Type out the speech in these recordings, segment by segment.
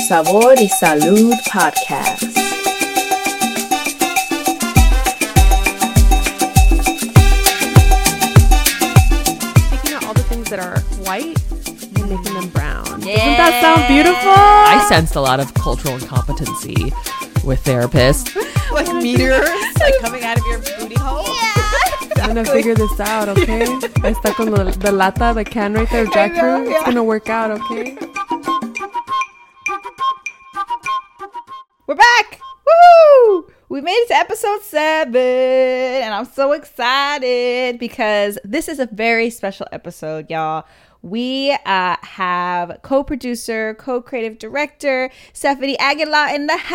Sabor y Salud podcast. Taking out all the things that are white and making them brown. Doesn't that sound beautiful? I sensed a lot of cultural incompetency with therapists. Like meteors like coming out of your booty hole. I'm gonna figure this out, okay? I stuck on the lata, the can right there, jackfruit. It's gonna work out, okay? We're back! Woo! We made it to episode 7, and I'm so excited because this is a very special episode, y'all. We have co-producer, co-creative director, Stephanie Aguilar in the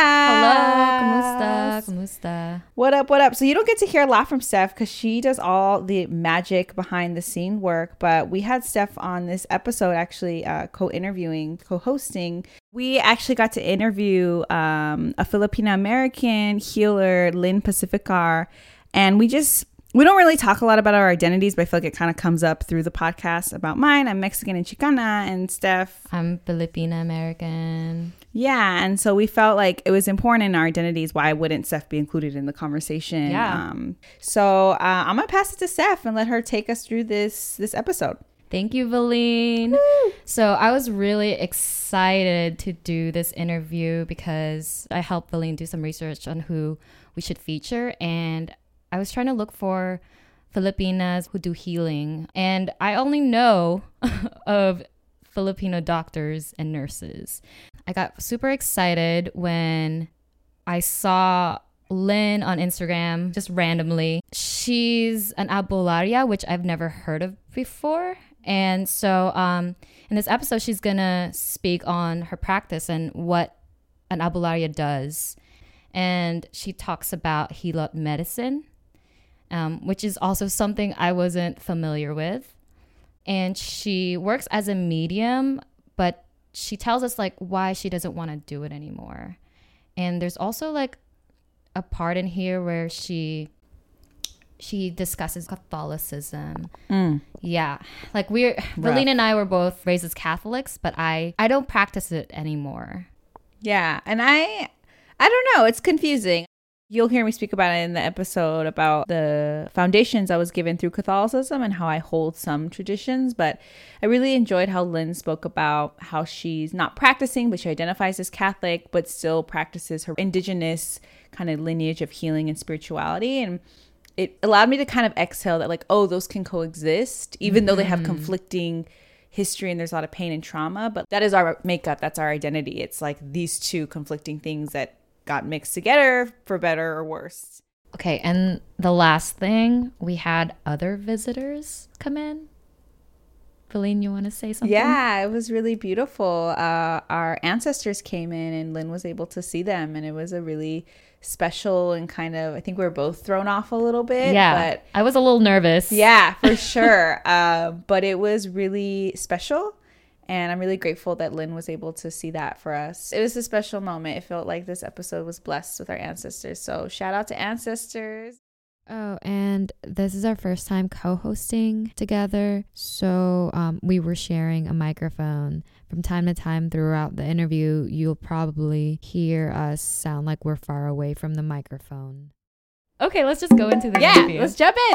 house. Hello, kumusta? What up, what up? So you don't get to hear a lot from Steph because she does all the magic behind the scene work, but we had Steph on this episode actually co-interviewing, co-hosting. We actually got to interview a Filipino-American healer, Lynn Pacificar, and we don't really talk a lot about our identities, but I feel like it kind of comes up through the podcast about mine. I'm Mexican and Chicana, and Steph. I'm Filipina American. Yeah, and so we felt like it was important in our identities. Why wouldn't Steph be included in the conversation? Yeah. So I'm going to pass it to Steph and let her take us through this episode. Thank you, Valine. So I was really excited to do this interview because I helped Valine do some research on who we should feature, and I was trying to look for Filipinas who do healing, and I only know of Filipino doctors and nurses. I got super excited when I saw Lynn on Instagram just randomly. She's an albularia, which I've never heard of before. And so in this episode, she's going to speak on her practice and what an albularia does. And she talks about Hilot medicine, which is also something I wasn't familiar with. And she works as a medium, but she tells us like why she doesn't want to do it anymore. And there's also like a part in here where she discusses Catholicism. Yeah. Like Valine and I were both raised as Catholics, but I don't practice it anymore. Yeah. And I don't know. It's confusing. You'll hear me speak about it in the episode about the foundations I was given through Catholicism and how I hold some traditions. But I really enjoyed how Lynn spoke about how she's not practicing, but she identifies as Catholic, but still practices her indigenous kind of lineage of healing and spirituality. And it allowed me to kind of exhale that like, oh, those can coexist, even though they have conflicting history and there's a lot of pain and trauma. But that is our makeup. That's our identity. It's like these two conflicting things that got mixed together for better or worse. Okay, and the last thing, we had other visitors come in. Valine, you want to say something? Yeah, it was really beautiful. Our ancestors came in and Lynn was able to see them, and it was a really special and kind of, I think we were both thrown off a little bit. Yeah, but I was a little nervous. Yeah, for sure. But it was really special. And I'm really grateful that Lynn was able to see that for us. It was a special moment. It felt like this episode was blessed with our ancestors. So shout out to ancestors. Oh, and this is our first time co-hosting together. So we were sharing a microphone. From time to time throughout the interview, you'll probably hear us sound like we're far away from the microphone. Okay, let's just go into the interview. Let's jump in.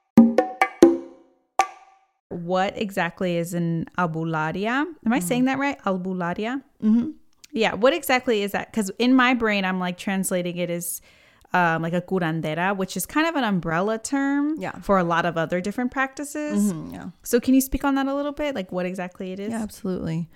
What exactly is an albularia? Am I saying that right? Albularia? Mm-hmm. Yeah. What exactly is that? Because in my brain, I'm like translating it as like a curandera, which is kind of an umbrella term for a lot of other different practices. Mm-hmm, yeah. So can you speak on that a little bit? Like what exactly it is? Yeah, absolutely.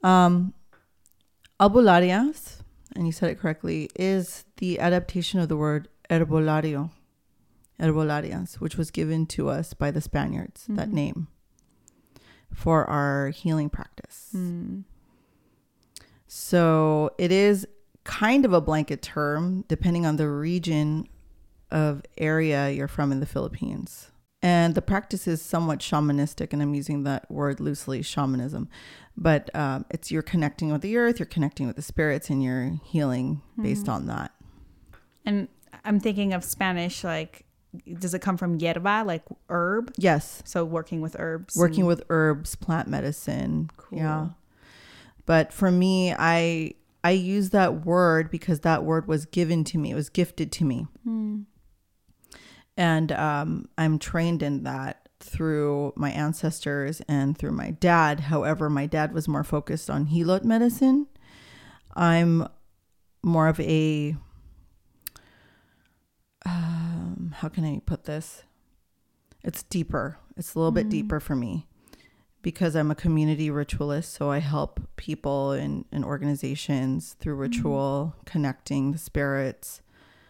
Albularias, and you said it correctly, is the adaptation of the word herbolario, herbolarias, which was given to us by the Spaniards, that name, for our healing practice. So it is kind of a blanket term depending on the region of area you're from in the Philippines. And the practice is somewhat shamanistic, and I'm using that word loosely, shamanism. But it's you're connecting with the earth, you're connecting with the spirits, and you're healing based on that. And I'm thinking of Spanish, like, does it come from hierba, like herb? Yes. So working with herbs. Working with herbs, plant medicine. Cool. Yeah. But for me, I I use that word because that word was given to me. It was gifted to me. And I'm trained in that through my ancestors and through my dad. However, my dad was more focused on Hilot medicine. I'm more of a, how can I put this? It's deeper. It's a little bit deeper for me because I'm a community ritualist. So I help people in organizations through ritual, connecting the spirits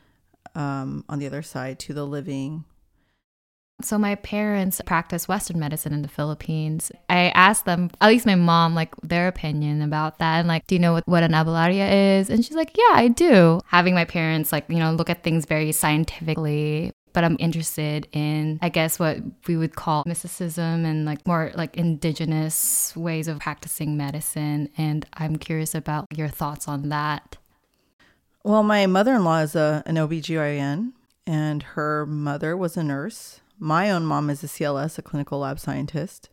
on the other side to the living. So my parents practice Western medicine in the Philippines. I asked them, at least my mom, like their opinion about that. And like, do you know what an albularia is? And she's like, yeah, I do. Having my parents like, you know, look at things very scientifically. But I'm interested in, I guess, what we would call mysticism and like more like indigenous ways of practicing medicine. And I'm curious about your thoughts on that. Well, my mother-in-law is an OBGYN and her mother was a nurse. My own mom is a CLS, a clinical lab scientist.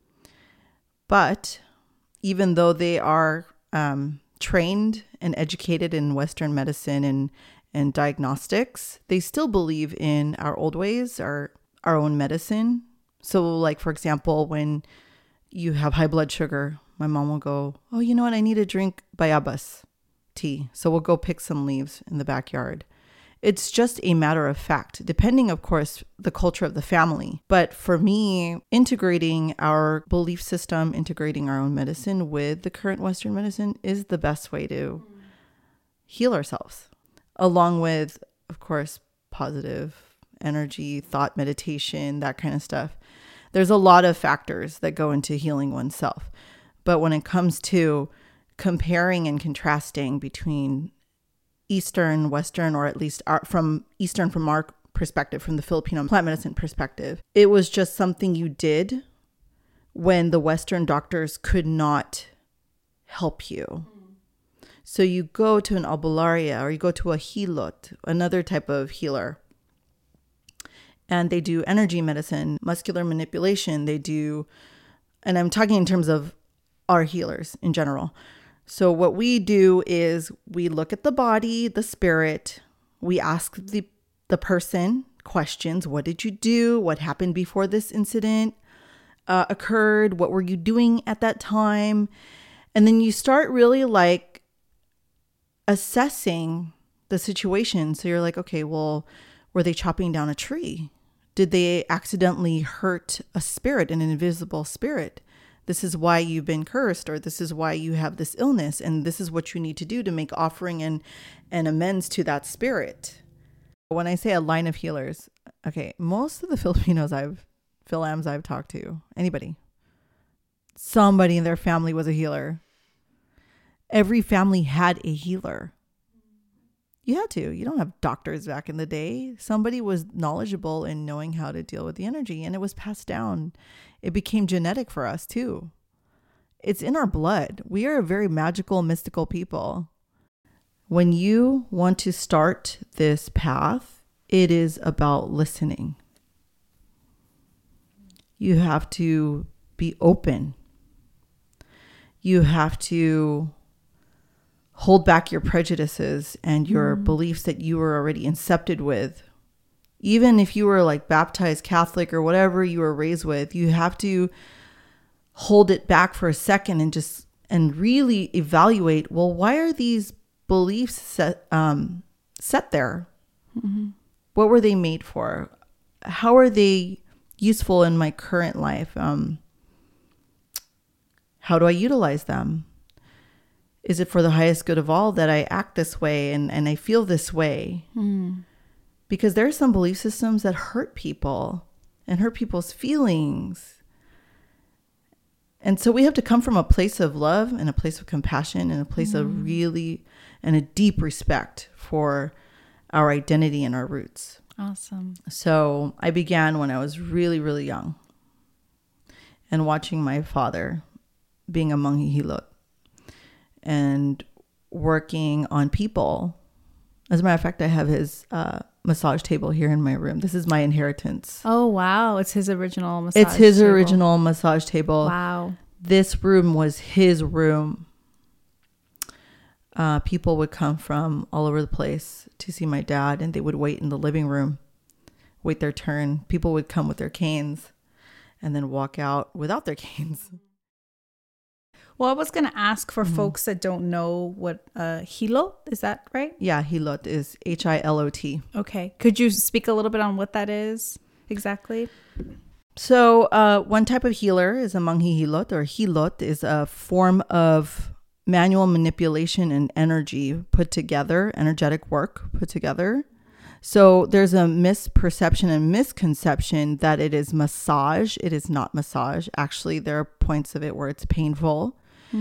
But even though they are trained and educated in Western medicine and diagnostics, they still believe in our old ways, our own medicine. So like, for example, when you have high blood sugar, my mom will go, oh, you know what? I need to drink bayabas tea. So we'll go pick some leaves in the backyard. It's just a matter of fact, depending, of course, the culture of the family. But for me, integrating our belief system, integrating our own medicine with the current Western medicine is the best way to heal ourselves, along with, of course, positive energy, thought, meditation, that kind of stuff. There's a lot of factors that go into healing oneself. But when it comes to comparing and contrasting between Eastern, Western, or at least from our perspective, from the Filipino plant medicine perspective, it was just something you did when the Western doctors could not help you. So you go to an albularia or you go to a hilot, another type of healer, and they do energy medicine, muscular manipulation. They do, and I'm talking in terms of our healers in general. So what we do is we look at the body, the spirit. We ask the person questions. What did you do? What happened before this incident occurred? What were you doing at that time? And then you start really like assessing the situation. So you're like, okay, well, were they chopping down a tree? Did they accidentally hurt a spirit, an invisible spirit? This is why you've been cursed, or this is why you have this illness, and this is what you need to do to make offering and amends to that spirit. When I say a line of healers, okay, most of the Filipinos Philams I've talked to, anybody, somebody in their family was a healer. Every family had a healer. You had to. You don't have doctors back in the day. Somebody was knowledgeable in knowing how to deal with the energy, and it was passed down. It became genetic for us too. It's in our blood. We are a very magical, mystical people. When you want to start this path, it is about listening. You have to be open. You have to hold back your prejudices and your beliefs that you were already incepted with. Even if you were like baptized Catholic or whatever you were raised with, you have to hold it back for a second and really evaluate, well, why are these beliefs set there? Mm-hmm. What were they made for? How are they useful in my current life? How do I utilize them? Is it for the highest good of all that I act this way and I feel this way? Because there are some belief systems that hurt people and hurt people's feelings. And so we have to come from a place of love and a place of compassion and a place of really and a deep respect for our identity and our roots. Awesome. So I began when I was really, really young and watching my father being a Manghi Hilot and working on people. As a matter of fact, I have his massage table here in my room. This is my inheritance. Oh, wow. It's his original massage It's his table. original massage table. Wow. This room was his room. People would come from all over the place to see my dad, and they would wait in the living room, wait their turn. People would come with their canes and then walk out without their canes. Well, I was going to ask for folks that don't know what hilot, is that right? Yeah, hilot is Hilot. Okay. Could you speak a little bit on what that is exactly? So one type of healer is a Manghi hilot, or hilot is a form of manual manipulation and energy put together, energetic work put together. So there's a misperception and misconception that it is massage. It is not massage. Actually, there are points of it where it's painful.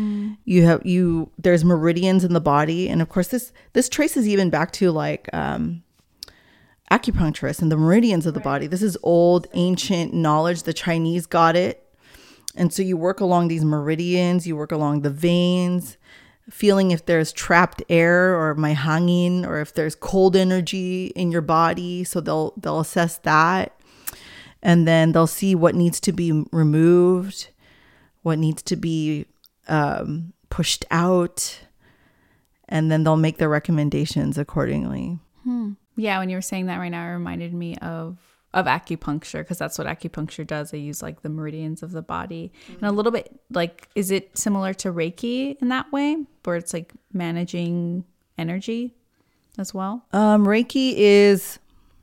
There's meridians in the body, and of course this traces even back to like acupuncturists and the meridians of the body. This is old ancient knowledge. The Chinese got it, and so you work along these meridians, you work along the veins, feeling if there's trapped air or my hangin, or if there's cold energy in your body. So they'll assess that, and then they'll see what needs to be removed, what needs to be pushed out, and then they'll make their recommendations accordingly. Yeah, when you were saying that right now, it reminded me of acupuncture, because that's what acupuncture does. They use like the meridians of the body. And a little bit like, is it similar to Reiki in that way, where it's like managing energy as well? Reiki is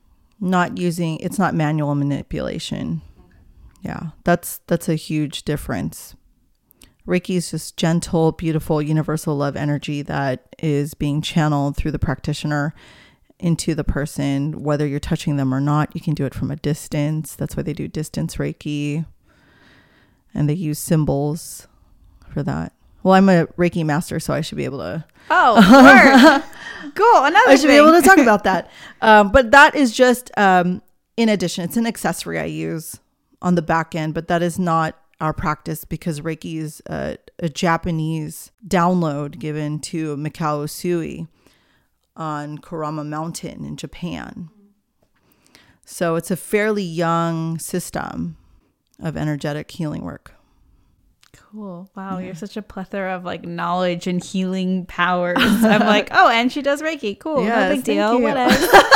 it's not manual manipulation. Yeah, that's a huge difference. Reiki is just gentle, beautiful, universal love energy that is being channeled through the practitioner into the person, whether you're touching them or not. You can do it from a distance. That's why they do distance Reiki. And they use symbols for that. Well, I'm a Reiki master, so I should be able to. Oh, word. Cool. Another I should be able to talk about that. But that is just in addition. It's an accessory I use on the back end, but that is not our practice, because Reiki is a Japanese download given to Mikao Usui on Kurama Mountain in Japan. So it's a fairly young system of energetic healing work. Cool. Wow, you're such a plethora of like knowledge and healing powers. I'm like, oh, and she does Reiki. Cool. Yes, no big deal. you. Whatever.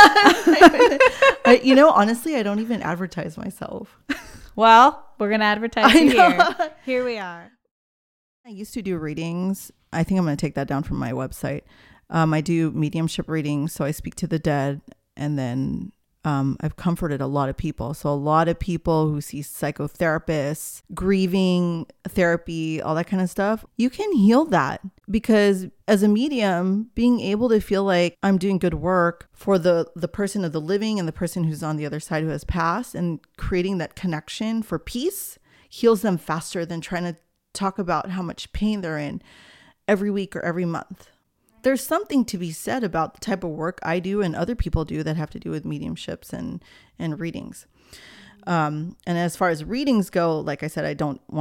Honestly, I don't even advertise myself. Well, we're going to advertise you here. Here we are. I used to do readings. I think I'm going to take that down from my website. I do mediumship readings, so I speak to the dead, and then I've comforted a lot of people. So a lot of people who see psychotherapists, grieving therapy, all that kind of stuff, you can heal that, because as a medium, being able to feel like I'm doing good work for the person of the living and the person who's on the other side who has passed, and creating that connection for peace heals them faster than trying to talk about how much pain they're in every week or every month. There's something to be said about the type of work I do and other people do that have to do with mediumships and readings. And as far as readings go, like I said,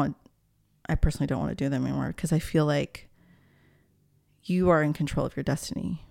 I personally don't want to do them anymore, because I feel like you are in control of your destiny.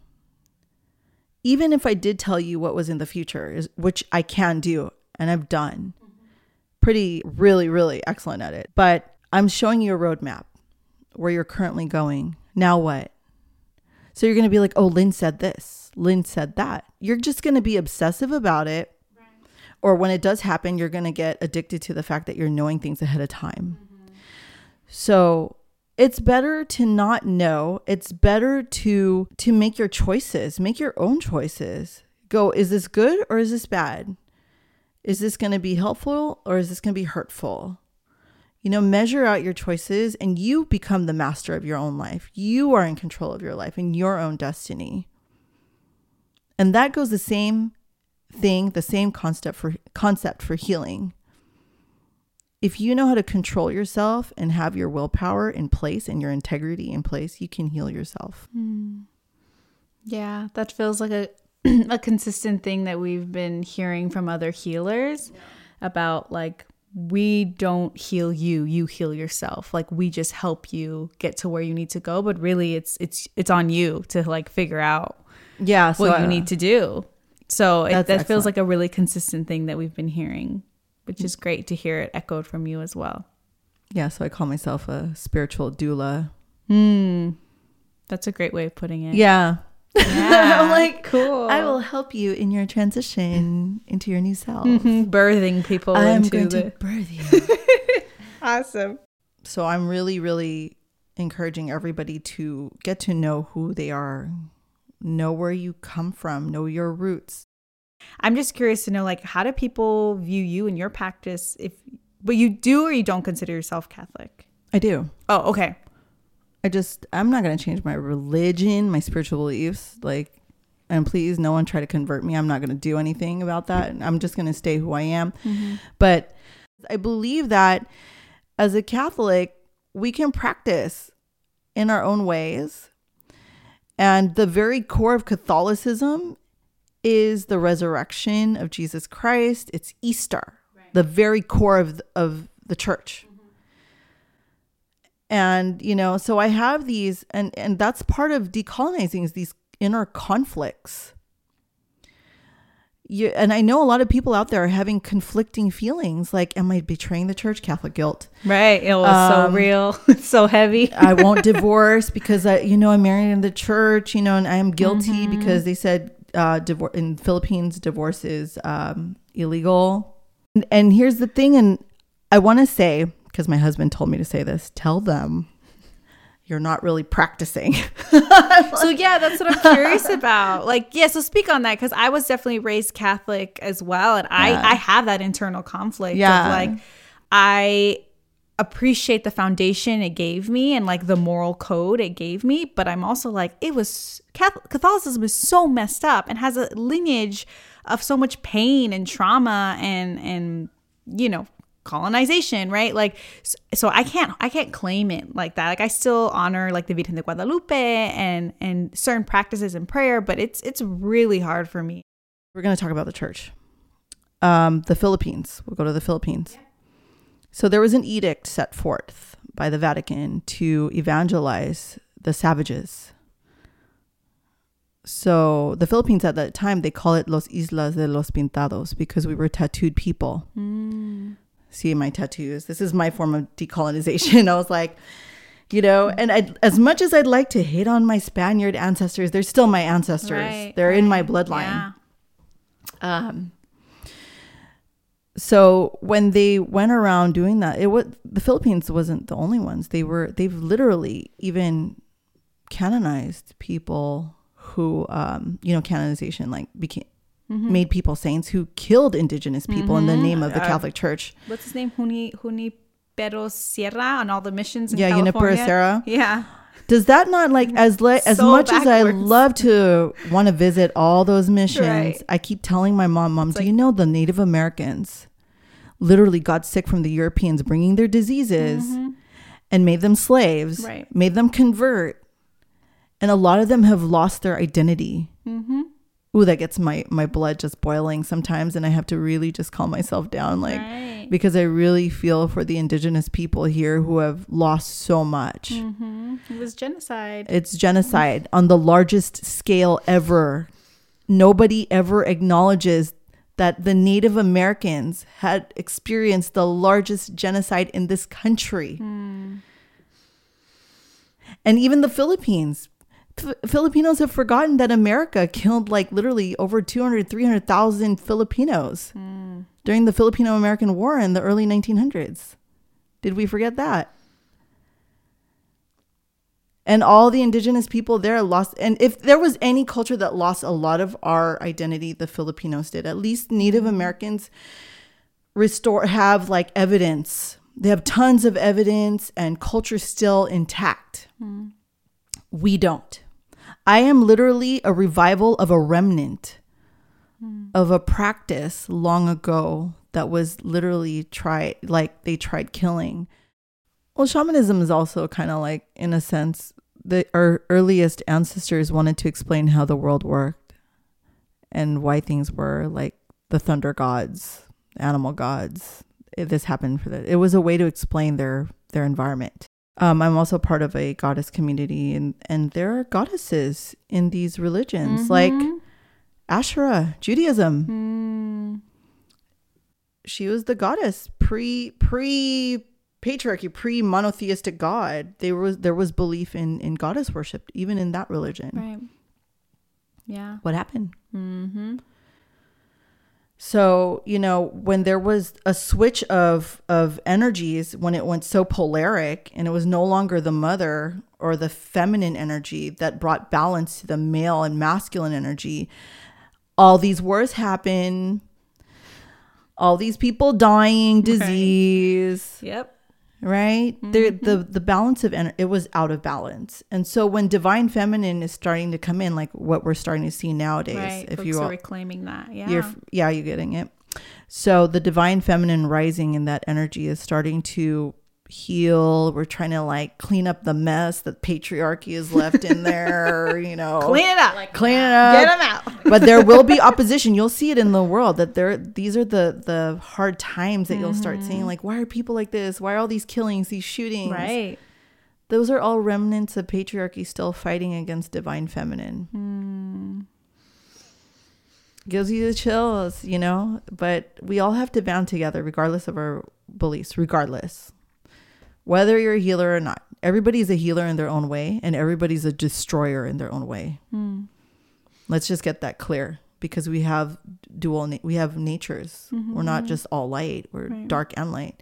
Even if I did tell you what was in the future, which I can do, and I've done really, really excellent at it. But I'm showing you a roadmap where you're currently going. Now what? So you're going to be like, oh, Lynn said this, Lynn said that. You're just going to be obsessive about it. Right. Or when it does happen, you're going to get addicted to the fact that you're knowing things ahead of time. Mm-hmm. So it's better to not know. It's better to make your choices, make your own choices. Go, is this good or is this bad? Is this going to be helpful or is this going to be hurtful? Measure out your choices, and you become the master of your own life. You are in control of your life and your own destiny. And that goes the same thing, the same concept for healing. If you know how to control yourself and have your willpower in place and your integrity in place, you can heal yourself. Yeah, that feels like a consistent thing that we've been hearing from other healers about, like, we don't heal you, you heal yourself. Like, we just help you get to where you need to go, but really it's on you to like figure out what you need to do. So that feels like a really consistent thing that we've been hearing, which is great to hear it echoed from you as well. Yeah, so I call myself a spiritual doula. That's a great way of putting it. Yeah. Yeah. I'm like, cool. I will help you in your transition into your new self. Birthing people I'm into going the... to birth you. Awesome. So I'm really, really encouraging everybody to get to know who they are, know where you come from, know your roots. I'm just curious to know, like, how do people view you and your practice? But you do or you don't consider yourself Catholic? I do. Oh, okay. I'm not going to change my religion, my spiritual beliefs. Like, and please, no one try to convert me. I'm not going to do anything about that. I'm just going to stay who I am. Mm-hmm. But I believe that as a Catholic, we can practice in our own ways. And the very core of Catholicism is the resurrection of Jesus Christ. It's Easter, right. The very core of the church. And, you know, so I have these, and that's part of decolonizing, is these inner conflicts. And I know a lot of people out there are having conflicting feelings, like, am I betraying the church? Catholic guilt. Right. It was so real. It's so heavy. I won't divorce because I'm married in the church, and I am guilty because they said in Philippines, divorce is illegal. And here's the thing, and I want to say, because my husband told me to say this, tell them you're not really practicing. So yeah, that's what I'm curious about. Like, yeah, so speak on that, because I was definitely raised Catholic as well. And I have that internal conflict of like, I appreciate the foundation it gave me and like the moral code it gave me. But I'm also like, Catholicism is so messed up and has a lineage of so much pain and trauma and colonization, right? Like, so I can't claim it like that. Like, I still honor like the Virgen de Guadalupe and certain practices in prayer, but it's really hard for me. We're going to talk about the church. The Philippines. We'll go to the Philippines. Yeah. So there was an edict set forth by the Vatican to evangelize the savages. So the Philippines at that time, they call it Los Islas de los Pintados because we were tattooed people. See my tattoos. This is my form of decolonization. I was like, and as much as I'd like to hate on my Spaniard ancestors, they're still my ancestors. Right, they're in my bloodline. Yeah. So when they went around doing that, the Philippines wasn't the only ones. They've literally even canonized people who, canonization like became. Made people saints who killed indigenous people in the name of the Catholic Church. What's his name? Junipero Sierra on all the missions in California. Junipero Serra. Yeah. Does that not as much backwards as I love to want to visit all those missions, right. I keep telling my mom, do you know the Native Americans literally got sick from the Europeans bringing their diseases and made them slaves, right. Made them convert. And a lot of them have lost their identity. Ooh, that gets my blood just boiling sometimes. And I have to really just calm myself down, right. Because I really feel for the indigenous people here who have lost so much. It was genocide. It's genocide on the largest scale ever. Nobody ever acknowledges that the Native Americans had experienced the largest genocide in this country. And even the Philippines. Filipinos have forgotten that America killed like literally over 300,000 Filipinos during the Filipino-American War in the early 1900s. Did we forget that? And all the indigenous people there lost. And if there was any culture that lost a lot of our identity, the Filipinos did. At least Native Americans have like evidence. They have tons of evidence and culture still intact. We don't. I am literally a revival of a remnant of a practice long ago that was literally they tried killing. Well, shamanism is also kind of like, in a sense, our earliest ancestors wanted to explain how the world worked and why things were, like the thunder gods, animal gods. This happened it was a way to explain their environment. I'm also part of a goddess community, and there are goddesses in these religions, like Asherah, Judaism. She was the goddess pre patriarchy, pre-monotheistic God, there was belief in goddess worship, even in that religion. Right. Yeah. What happened? Mm-hmm. So, when there was a switch of energies, when it went so polaric and it was no longer the mother or the feminine energy that brought balance to the male and masculine energy, all these wars happen, all these people dying, disease. Right. Yep. Right? Mm-hmm. The balance of it was out of balance. And so when divine feminine is starting to come in, like what we're starting to see nowadays, Right. if Folks you are all, reclaiming that. Yeah. you're getting it. So the divine feminine rising in that energy is starting to heal. We're trying to like clean up the mess that patriarchy is left in there, Clean it up. clean it up. Get them out. But there will be opposition. You'll see it in the world that these are the hard times that you'll start seeing, like, why are people like this? Why are all these killings, these shootings? Right. Those are all remnants of patriarchy still fighting against divine feminine. Gives you the chills, but we all have to band together regardless of our beliefs, regardless. Whether you're a healer or not. Everybody's a healer in their own way, and everybody's a destroyer in their own way. Let's just get that clear, because we have we have natures. We're not just all light. We're dark and light.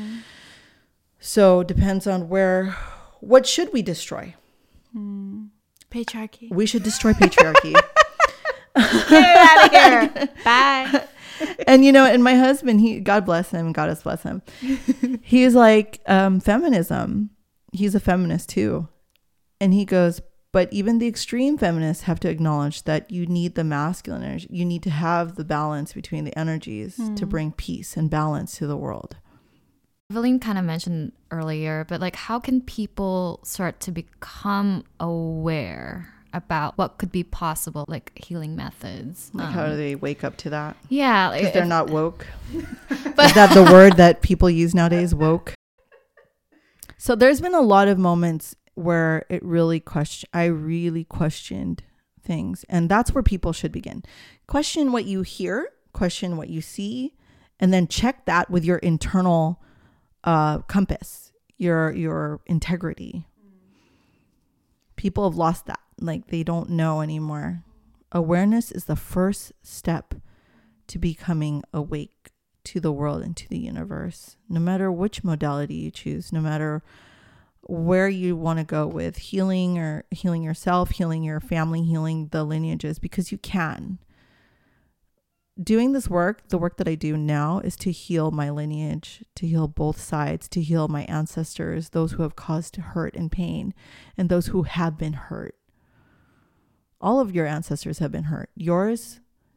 So depends on what should we destroy? Patriarchy. We should destroy patriarchy. Get it out of here. Bye. And and my husband, God bless him, goddess bless him. He's like, feminism. He's a feminist too. And he goes, but even the extreme feminists have to acknowledge that you need the masculine energy. You need to have the balance between the energies to bring peace and balance to the world. Evelyn kind of mentioned earlier, but like, how can people start to become aware about what could be possible, like healing methods? Like, how do they wake up to that? Yeah. Because they're not woke. Is that the word that people use nowadays, woke? So there's been a lot of moments where I really questioned things. And that's where people should begin. Question what you hear, question what you see, and then check that with your internal compass, your integrity. People have lost that. Like, they don't know anymore. Awareness is the first step to becoming awake to the world and to the universe. No matter which modality you choose, no matter where you want to go with healing, or healing yourself, healing your family, healing the lineages, because you can. Doing this work, the work that I do now, is to heal my lineage, to heal both sides, to heal my ancestors, those who have caused hurt and pain, and those who have been hurt. All of your ancestors have been hurt. Yours.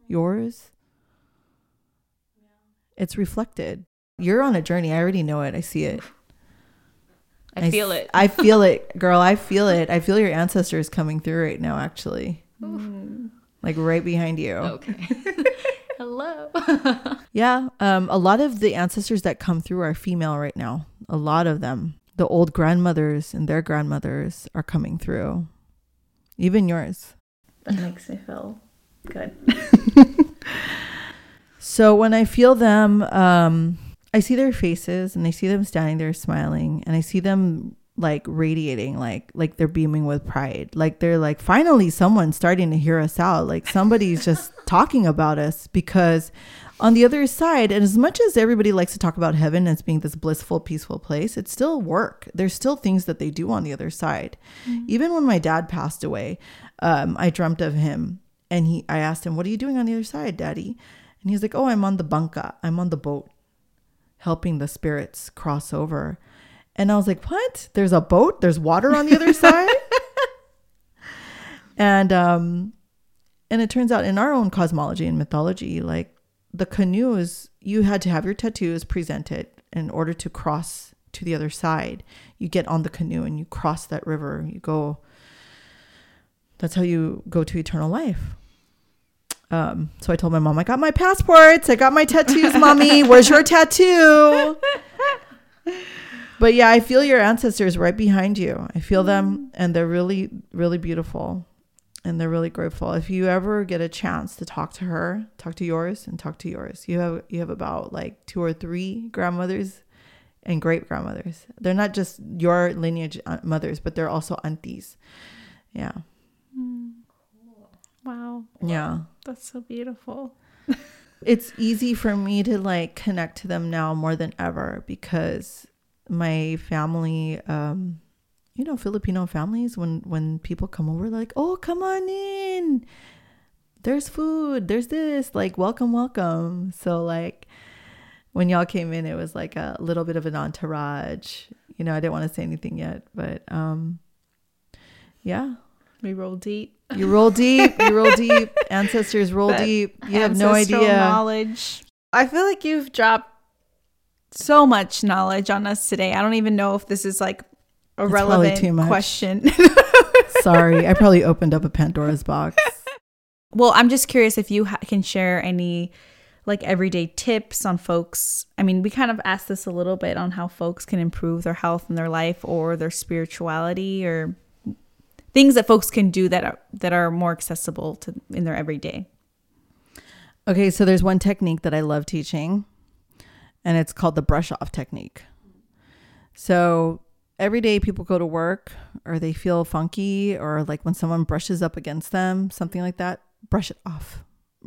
It's reflected. You're on a journey. I already know it. I see it. I feel it. I feel it, girl. I feel it. I feel your ancestors coming through right now, actually. Like right behind you. Okay. Hello. Yeah. A lot of the ancestors that come through are female right now. A lot of them. The old grandmothers and their grandmothers are coming through. Even yours. That makes me feel good. So when I feel them, I see their faces and I see them standing there smiling, and I see them like radiating, like they're beaming with pride. Like they're like, finally someone's starting to hear us out. Like somebody's just talking about us. Because on the other side, and as much as everybody likes to talk about heaven as being this blissful, peaceful place, it's still work. There's still things that they do on the other side. Even when my dad passed away, I dreamt of him, and I asked him, what are you doing on the other side, Daddy? And he's like, oh, I'm on the banca. I'm on the boat, helping the spirits cross over. And I was like, what? There's a boat? There's water on the other side? And it turns out in our own cosmology and mythology, like the canoes, you had to have your tattoos presented in order to cross to the other side. You get on the canoe and you cross that river. You go. That's how you go to eternal life. So I told my mom, I got my passports. I got my tattoos, Mommy. Where's your tattoo? But yeah, I feel your ancestors right behind you. I feel them, and they're really, really beautiful, and they're really grateful. If you ever get a chance to talk to her, talk to yours and talk to yours. You have about like 2 or 3 grandmothers and great grandmothers. They're not just your lineage mothers, but they're also aunties. Yeah. Wow. Yeah. That's so beautiful. It's easy for me to like connect to them now more than ever because my family, Filipino families, when people come over, they're like, oh, come on in. There's food. There's this. Like, welcome. So like when y'all came in, it was like a little bit of an entourage. I didn't want to say anything yet, but yeah. We roll deep. You roll deep. Ancestors roll deep. You have no idea. Knowledge. I feel like you've dropped so much knowledge on us today. I don't even know if this is like a relevant question. Sorry, I probably opened up a Pandora's box. Well, I'm just curious if you can share any like everyday tips on folks. I mean, we kind of asked this a little bit on how folks can improve their health and their life or their spirituality or things that folks can do that are more accessible to in their everyday. Okay, so there's one technique that I love teaching, and it's called the brush off technique. So every day people go to work or they feel funky or like when someone brushes up against them, something like that, brush it off.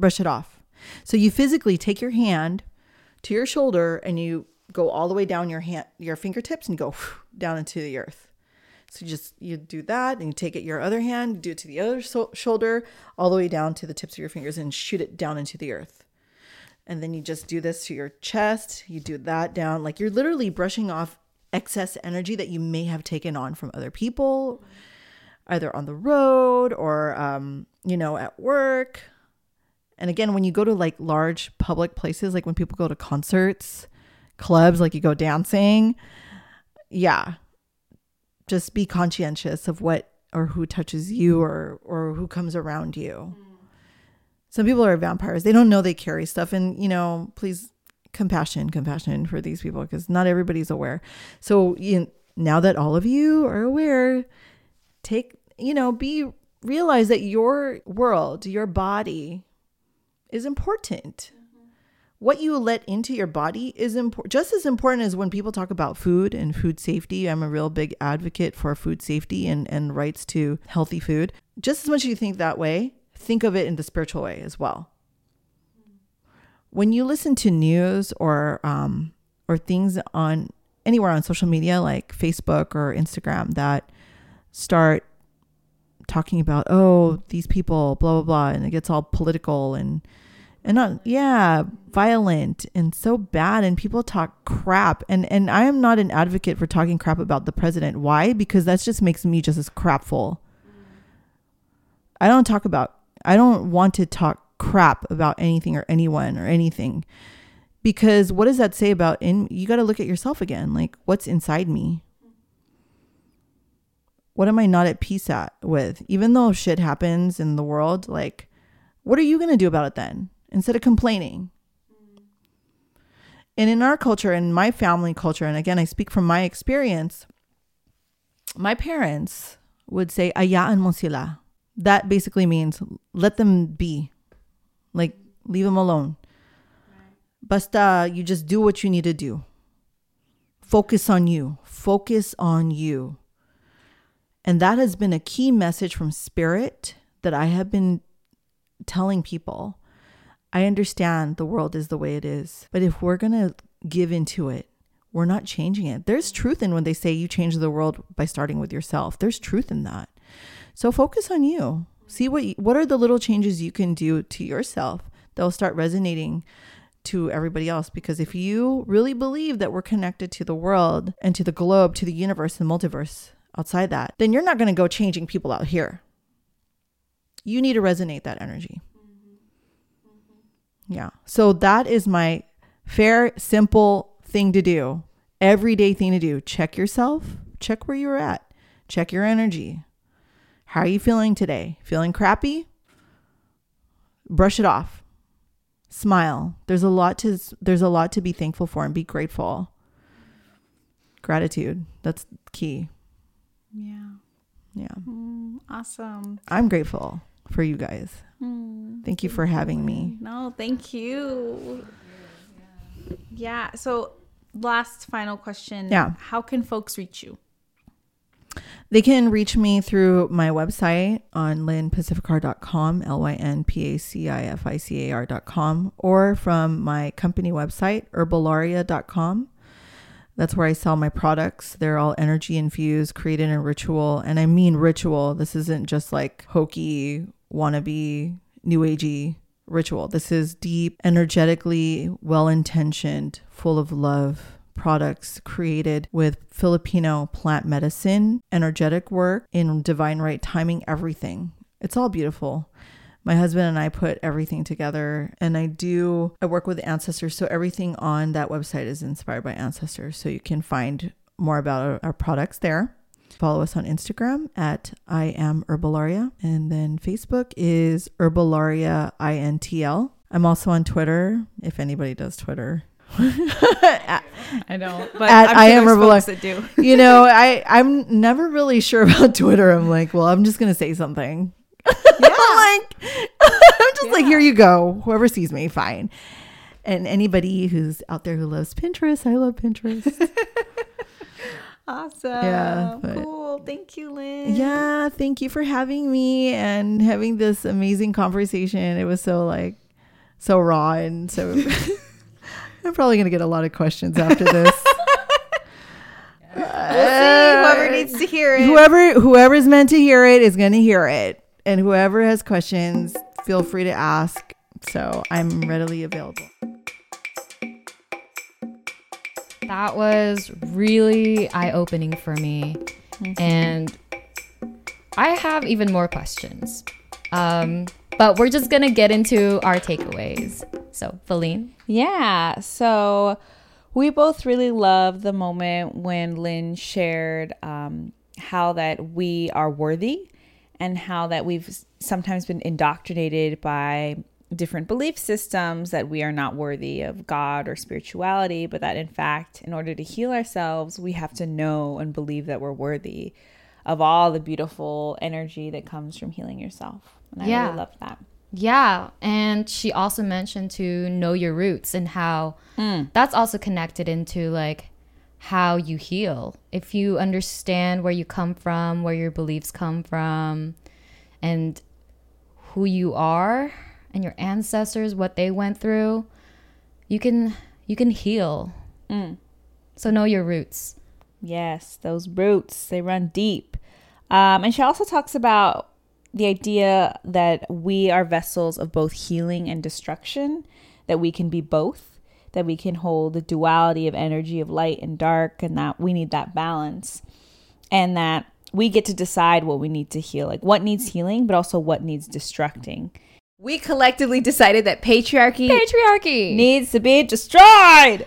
So you physically take your hand to your shoulder and you go all the way down your fingertips and go down into the earth. So you do that and you take it your other hand, you do it to the other shoulder, all the way down to the tips of your fingers and shoot it down into the earth. And then you just do this to your chest. You do that down. Like you're literally brushing off excess energy that you may have taken on from other people, either on the road or, at work. And again, when you go to like large public places, like when people go to concerts, clubs, like you go dancing. Yeah. Just be conscientious of what or who touches you or who comes around you. Some people are vampires. They don't know they carry stuff. And, please, compassion for these people because not everybody's aware. So now that all of you are aware, realize that your world, your body is important. What you let into your body is just as important as when people talk about food and food safety. I'm a real big advocate for food safety and rights to healthy food. Just as much as you think that way, think of it in the spiritual way as well. When you listen to news or things on anywhere on social media like Facebook or Instagram that start talking about, oh, these people, blah, blah, blah, and it gets all political and violent and so bad, and people talk crap, and I am not an advocate for talking crap about the president. Why? Because that just makes me just as crapful. I don't want to talk crap about anything or anyone or anything, because what does that say about you got to look at yourself again. Like, what's inside me? What am I not at peace with? Even though shit happens in the world, like, what are you going to do about it then? Instead of complaining. And in our culture, in my family culture, and again, I speak from my experience, my parents would say, "Hayaan mo sila." That basically means let them be. Like, leave them alone. Basta, you just do what you need to do. Focus on you. And that has been a key message from Spirit that I have been telling people. I understand the world is the way it is, but if we're going to give into it, we're not changing it. There's truth in when they say you change the world by starting with yourself. There's truth in that. So focus on you. See what are the little changes you can do to yourself that will start resonating to everybody else. Because if you really believe that we're connected to the world and to the globe, to the universe and multiverse outside that, then you're not going to go changing people out here. You need to resonate that energy. Yeah. So that is my fair, simple thing to do. Everyday thing to do. Check yourself. Check where you're at. Check your energy. How are you feeling today? Feeling crappy? Brush it off. Smile. There's a lot to be thankful for and be grateful. Gratitude. That's key. Yeah. Awesome. I'm grateful for you guys. Thank you for having me. No, thank you. Yeah. So last final question. Yeah. How can folks reach you? They can reach me through my website on lynpacificar.com, LYNPACIFICAR.com, or from my company website, herbalaria.com. That's where I sell my products. They're all energy infused, created in ritual. And I mean ritual. This isn't just like hokey, wannabe, new agey ritual. This is deep, energetically well-intentioned, full of love products created with Filipino plant medicine, energetic work, in divine right timing, everything. It's all beautiful. My husband and I put everything together, and I work with ancestors. So everything on that website is inspired by ancestors. So you can find more about our products there. Follow us on Instagram at I am Herbalaria. And then Facebook is Herbalaria INTL. I'm also on Twitter, if anybody does Twitter. I don't, but at I'm I sure am there's Herbalaria. folks that do. You know, I'm never really sure about Twitter. I'm like, well, I'm just going to say something. Yeah. I'm just like, here you go. Whoever sees me, fine. And anybody who's out there who loves Pinterest, I love Pinterest. Awesome. Yeah, cool. Thank you, Lynn. Yeah, thank you for having me and having this amazing conversation. It was so raw, and so I'm probably going to get a lot of questions after this. We'll see. Whoever needs to hear it. Whoever's meant to hear it is going to hear it. And whoever has questions, feel free to ask. So I'm readily available. That was really eye-opening for me. And I have even more questions. But we're just going to get into our takeaways. So, Feline? Yeah. So we both really loved the moment when Lynn shared how that we are worthy, and how that we've sometimes been indoctrinated by different belief systems that we are not worthy of God or spirituality, but that in fact, in order to heal ourselves, we have to know and believe that we're worthy of all the beautiful energy that comes from healing yourself. And I really love that. Yeah. And she also mentioned to know your roots, and how that's also connected into like how you heal. If you understand where you come from, where your beliefs come from, and who you are, and your ancestors, what they went through, you can heal. So know your roots. Yes, those roots, they run deep. And she also talks about the idea that we are vessels of both healing and destruction, that we can be both, that we can hold the duality of energy of light and dark, and that we need that balance, and that we get to decide what we need to heal, like what needs healing, but also what needs destructing. We collectively decided that patriarchy needs to be destroyed.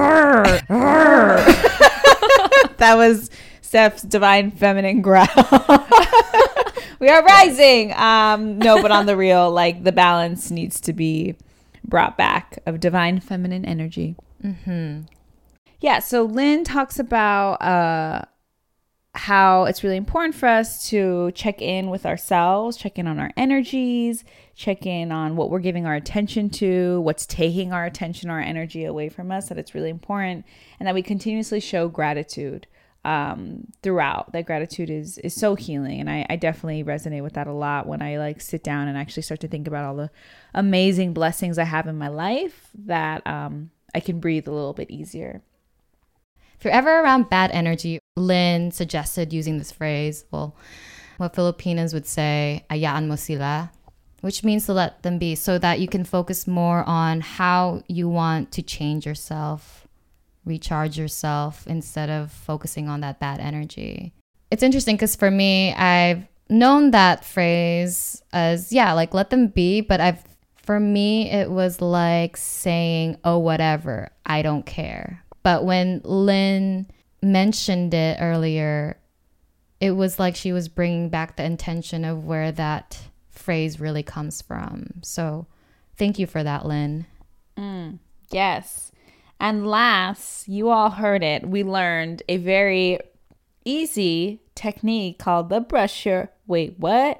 That was Steph's divine feminine growl. We are rising. No, but on the real, like, the balance needs to be brought back of divine feminine energy. Yeah, so Lynn talks about how it's really important for us to check in with ourselves, check in on our energies, check in on what we're giving our attention to, what's taking our attention, our energy away from us, that it's really important, and that we continuously show gratitude throughout. That gratitude is so healing, and I definitely resonate with that a lot when I like sit down and actually start to think about all the amazing blessings I have in my life, that I can breathe a little bit easier. If you're ever around bad energy, Lynn suggested using this phrase, well, what Filipinos would say, hayaan mo sila, which means to let them be, so that you can focus more on how you want to change yourself, recharge yourself, instead of focusing on that bad energy. It's interesting because for me, I've known that phrase as, like let them be, but for me, it was like saying, oh, whatever, I don't care. But when Lynn mentioned it earlier, it was like she was bringing back the intention of where that phrase really comes from. So thank you for that, Lynn. Yes. And last, you all heard it, we learned a very easy technique called the brush your, wait, what?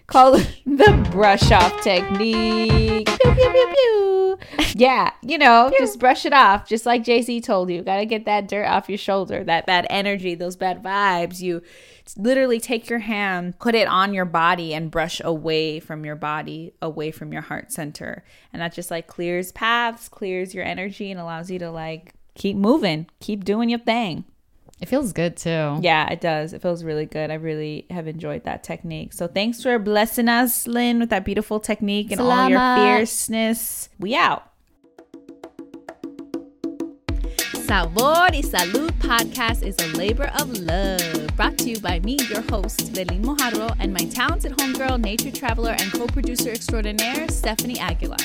called the brush off technique. Pew, pew, pew, pew. Yeah, just brush it off, just like Jay-Z told you. Got to get that dirt off your shoulder, that bad energy, those bad vibes. You literally take your hand, put it on your body, and brush away from your body, away from your heart center. And that just like clears paths, clears your energy, and allows you to like keep moving, keep doing your thing. It feels good too. Yeah, it does. It feels really good. I really have enjoyed that technique. So thanks for blessing us, Lynn, with that beautiful technique and all your fierceness. We out. Sabor y Salud podcast is a labor of love, brought to you by me, your host, Belén Mojarro, and my talented homegirl, nature traveler, and co-producer extraordinaire, Stephanie Aguilar.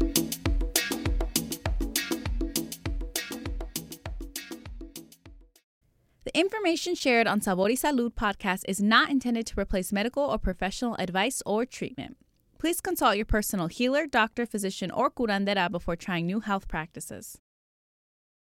The information shared on Sabor y Salud podcast is not intended to replace medical or professional advice or treatment. Please consult your personal healer, doctor, physician, or curandera before trying new health practices.